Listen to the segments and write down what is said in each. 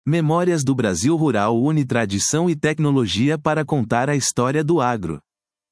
Memórias do Brasil Rural une tradição e tecnologia para contar a história do agro.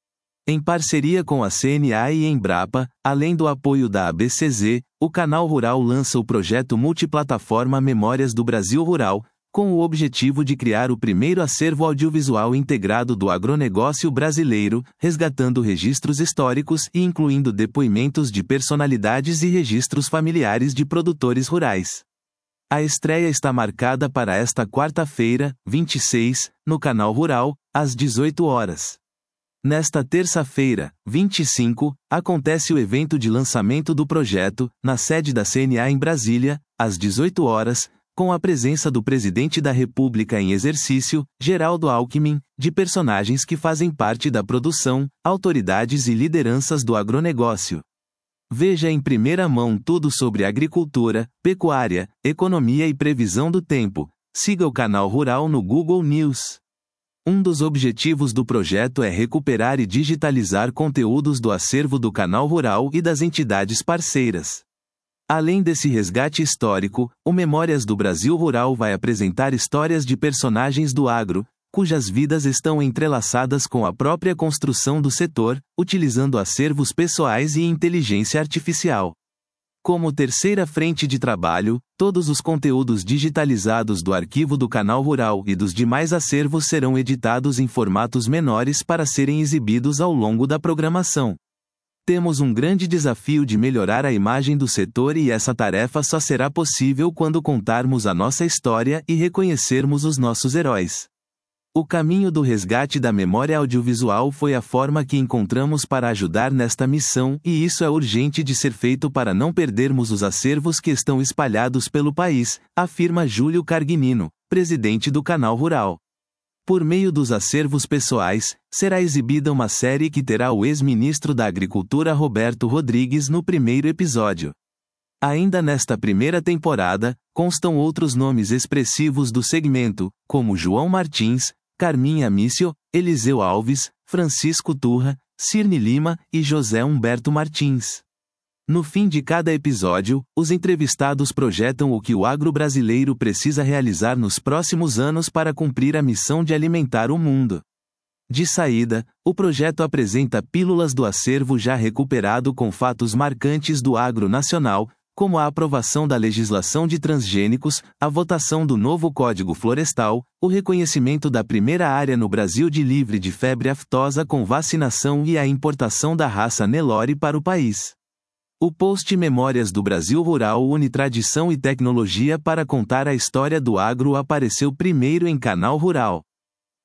Em parceria com a CNA e Embrapa, além do apoio da ABCZ, o Canal Rural lança o projeto multiplataforma Memórias do Brasil Rural, com o objetivo de criar o primeiro acervo audiovisual integrado do agronegócio brasileiro, resgatando registros históricos e incluindo depoimentos de personalidades e registros familiares de produtores rurais. A estreia está marcada para esta quarta-feira, 26, no Canal Rural, às 18 horas. Nesta terça-feira, 25, acontece o evento de lançamento do projeto, na sede da CNA em Brasília, às 18 horas, com a presença do presidente da República em exercício, Geraldo Alckmin, de personagens que fazem parte da produção, autoridades e lideranças do agronegócio. Veja em primeira mão tudo sobre agricultura, pecuária, economia e previsão do tempo. Siga o Canal Rural no Google News. Um dos objetivos do projeto é recuperar e digitalizar conteúdos do acervo do Canal Rural e das entidades parceiras. Além desse resgate histórico, o Memórias do Brasil Rural vai apresentar histórias de personagens do agro, cujas vidas estão entrelaçadas com a própria construção do setor, utilizando acervos pessoais e inteligência artificial. Como terceira frente de trabalho, todos os conteúdos digitalizados do arquivo do Canal Rural e dos demais acervos serão editados em formatos menores para serem exibidos ao longo da programação. Temos um grande desafio de melhorar a imagem do setor e essa tarefa só será possível quando contarmos a nossa história e reconhecermos os nossos heróis. O caminho do resgate da memória audiovisual foi a forma que encontramos para ajudar nesta missão, e isso é urgente de ser feito para não perdermos os acervos que estão espalhados pelo país, afirma Júlio Carguinino, presidente do Canal Rural. Por meio dos acervos pessoais, será exibida uma série que terá o ex-ministro da Agricultura Roberto Rodrigues no primeiro episódio. Ainda nesta primeira temporada, constam outros nomes expressivos do segmento, como João Martins, Carminha Amício, Eliseu Alves, Francisco Turra, Cirne Lima e José Humberto Martins. No fim de cada episódio, os entrevistados projetam o que o agro brasileiro precisa realizar nos próximos anos para cumprir a missão de alimentar o mundo. De saída, o projeto apresenta pílulas do acervo já recuperado com fatos marcantes do agro nacional, como a aprovação da legislação de transgênicos, a votação do novo Código Florestal, o reconhecimento da primeira área no Brasil de livre de febre aftosa com vacinação e a importação da raça Nelore para o país. O post Memórias do Brasil Rural une tradição e tecnologia para contar a história do agro apareceu primeiro em Canal Rural.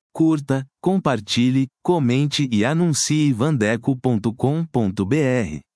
Curta, compartilhe, comente e anuncie vandeco.com.br.